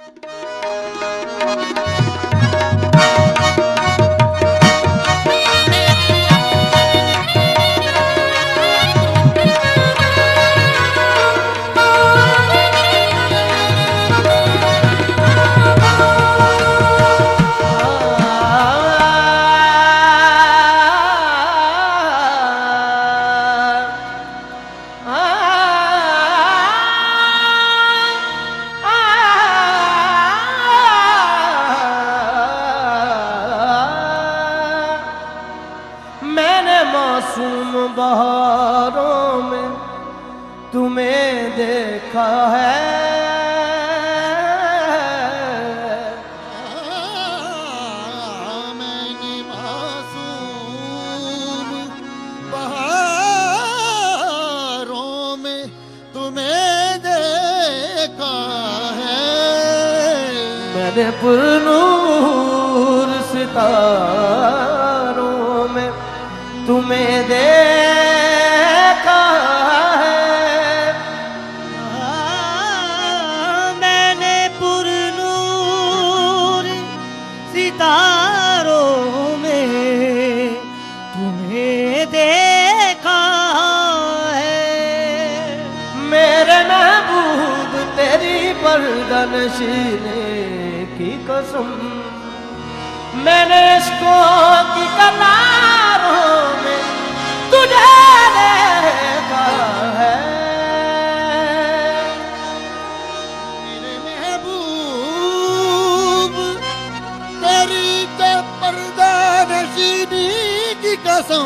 मासूम बहारों में तुम्हें देखा है, मैंने मासूम बहारों में तुम्हें देखा है, मैंने पुरनूर सितारों में तुम्हें देखा है, मैंने पुरनूर सितारों में तुम्हें देखा है। मेरे महबूब तेरी पर्दनशीने की कसम, मैंने इसको की कतारों में तुझे देखा है। मेरे महबूब तेरी तो पर्दानशीनी की कसम,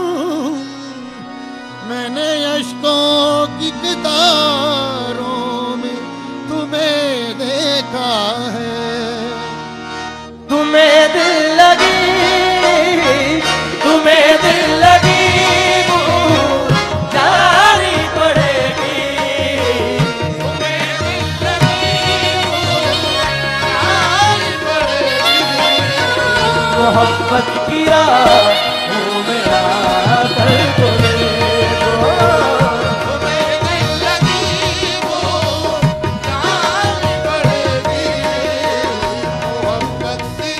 मैंने अश्कों की कतारों में तुम्हें देखा है। तुम्हें दिल लगी, तुम्हें दिल लगी वो जानी पड़ेगी, तुम्हें दिल लगी वो जानी पड़ेगी। मोहब्बत की राहों में आकर तो देखो, तुम्हें दिल लगी वो जानी पड़ेगी। मोहब्बत की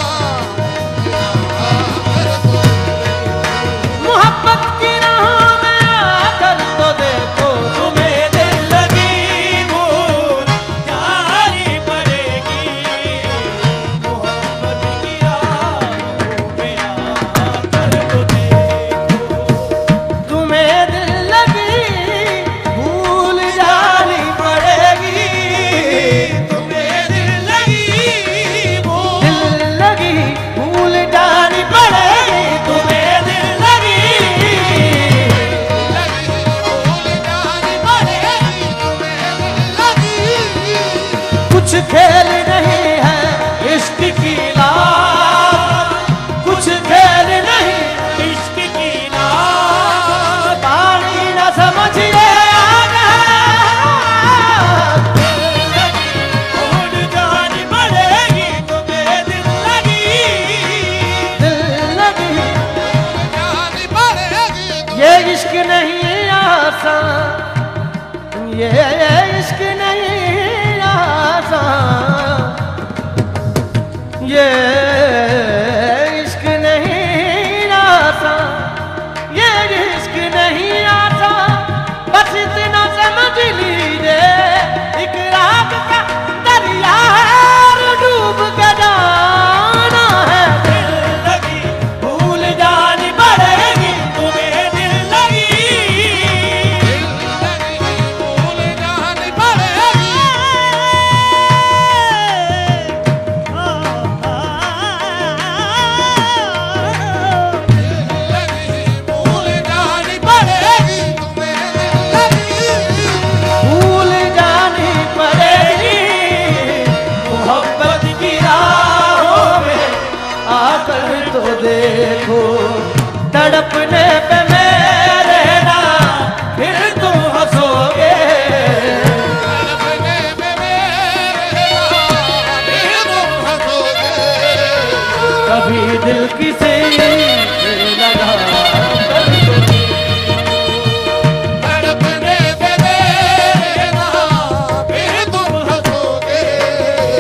मोहब्बत की राहों में आकर तो देखो, तुम्हें दिल लगी वो जानी पड़ेगी। मोहब्बत की राहों में आकर तो देखो, तुम्हें दिल लगी भूल जानी पड़ेगी। तुम्हें दिल लगी भूल जानी पड़ेगी। तुम्हें दिल लगी भूल जानी पड़ेगी। तुम्हें दिल लगी कुछ खेल नहीं है इश्क की लात, कुछ खेल नहीं इश्क की लात, पानी न समझिए आगा, भूल जानी पड़ेगी। तुम्हें दिल लगी जानी पड़ेगी। ये इश्क नहीं आसान, ये इश्क नहीं आसान, ये इश्क नहीं आसान, ये इश्क नहीं आसान। बस इतना समझ लीजिए एक रात का दरिया डूब के जाना है। दिल लगी भूल जानी पड़ेगी। तुम्हें दिल लगी भूल जानी पड़ेगी। भूल जानी पड़ेगी। तुम्हें भूल जानी पड़ेगी। मोहब्बत की राहों में आकर तो देखो, तड़पने पे मेरे ना फिर तुम हंसोगे, तड़पने में मेरे फिर तुम हंसोगे। कभी दिल किसी से लगा कर तो तड़पने में मेरे फिर तुम हंसोगे।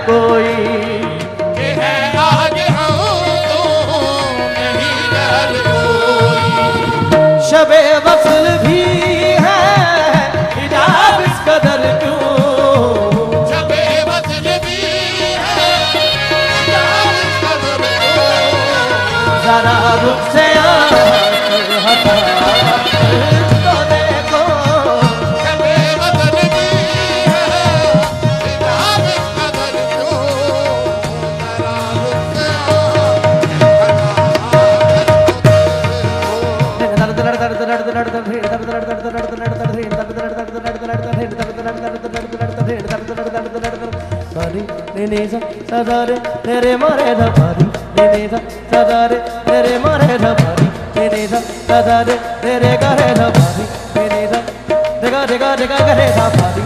कोई ये है आज हम तो नहीं डर कोई। शबे वसल भी है हिजाब इस कदर क्यों, शबे वसल भी है हिजाब इस कदर क्यों। जरा रुख से आकर हटा तो देखो, शबे वसल भी है हिजाब इस कदर क्यों। जरा रुख से सदारे तेरे मारे धपारी सदारे तेरे मारे धपारी सदारे तेरे करे धपारी देगा देगा देगा करे धपारी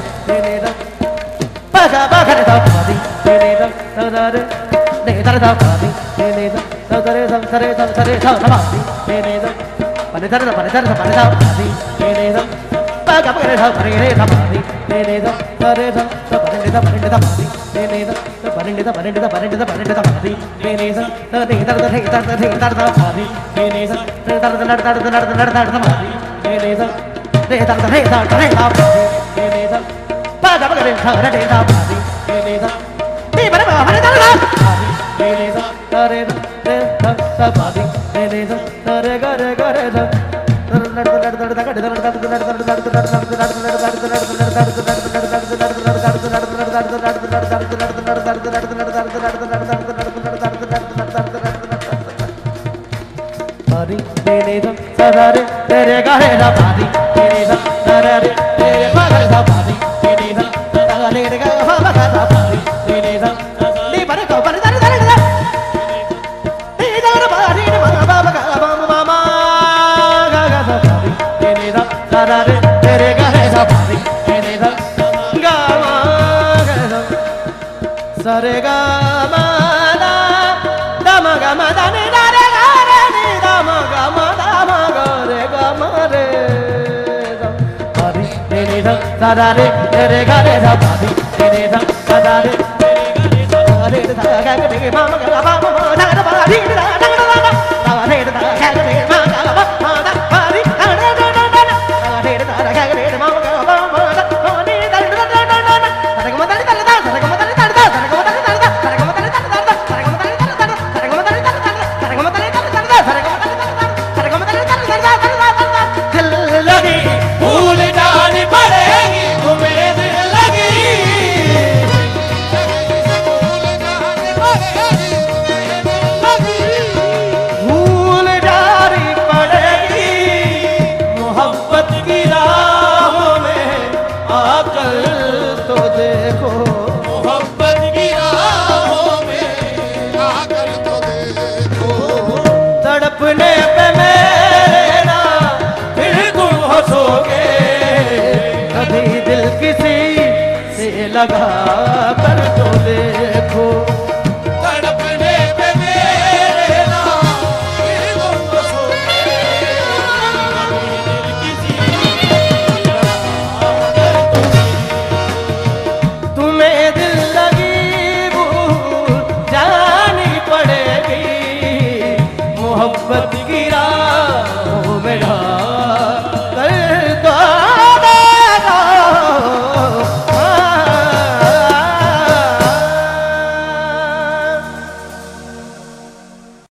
बागा बागा करे धपारी सदारे नहीं धर धपारी सदारे सरे सरे धपारी pane tar pane tar pane tar pane tar paga pane tar pane tar pane tar sare tar pane tar pane tar pane tar pane tar pane tar pane tar pane tar pane tar ne tar tar tar tar tar pane tar tar tar tar tar tar tar tar pane tar ne tar tar tar tar tar pane tar paga pane tar pane tar pane tar ne pane pane tar pane tar sare tar pane tar sare gare gare सदारे तेरे गाहे दा पादी तेरे दा सदारे तेरे पागल दा पादी तेरे दा सदारे तेरे गा दा पादी तेरे दा नी पर को पर दा दा दा नी दा दा पादी नी मा बा बा बा मा मा गा गा दा पादी तेरे दा सदारे तेरे गाहे दा पादी तेरे दा गा मा गा दा सरे गा मा दा दा मा गा मा दा नी दा रे गा रे नी दा मा गा मा सदारे तेरे घरे दा पादी तेरे दा सदारे तेरे घरे दा गा गा गे मा मा गा मा मा दा दा पादी दा दा दा दा सदारे दा गा गे मा गा मा मा दा पादी दा दा दा दा दा सदारे दा गा गे मा मा गा मा मा दा नी दा दा दा दा दा सरे ग म दा दा दा सरे ग म दा दा दा सरे ग म दा दा दा सरे ग म दा दा दा सरे ग म दा दा दा सरे ग म दा दा दा सरे ग म दा दा दा सरे ग म दा दा दा सरे ग म दा दा दा दिल लगी भूल जानी पड़ेगी तुम्हें दिल लगी भूल जानी पड़ेगी मोहब्बत की राहों में आकर तो देखो मोहब्बत की राहों में आकर तो देखो। तड़पने पे मेरे ना फिर तुम हंसोगे कभी दिल किसी से लगा कर तो देखो तड़पने पे मेरे ना फिर तुम हंसोगे कभी दिल किसी से लगा कर तो देखो। तुम्हें दिल लगी भूल जानी पड़ेगी मोहब्बत